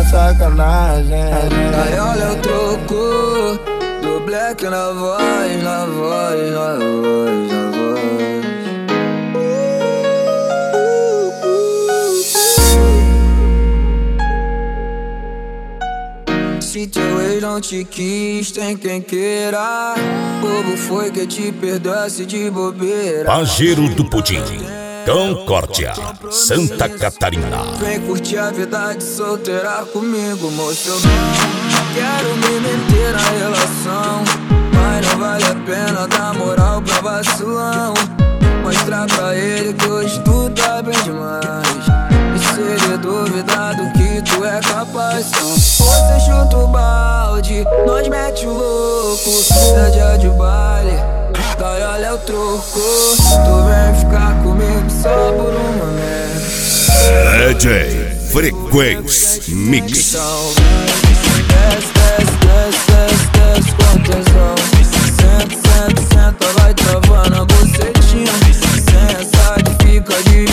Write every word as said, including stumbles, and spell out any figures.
sacanagem. Aí olha o troco do Black na voz, na voz, na voz, na voz. Se teu ex não te quis, tem quem queira. Bobo foi que te perdoasse de bobeira. Pajeiro do Pudim, Concórdia, Santa Catarina. Vem curtir a vida de solteira comigo, moço. Eu não quero me meter na relação, mas não vale a pena dar moral pra vacilão. Mostrar pra ele que hoje tu tá bem demais, e se ele duvidar do que tu é capaz, então você chuta o balde, nós mete o louco. É dia de baile, daí olha o troco. Tu vem ficar comigo só por uma merda. D J Frequência Mix. Então desce, desce, desce, desce, desce com tesão. Senta, senta, senta, vai travando a bocetinha. Senta, sai, fica de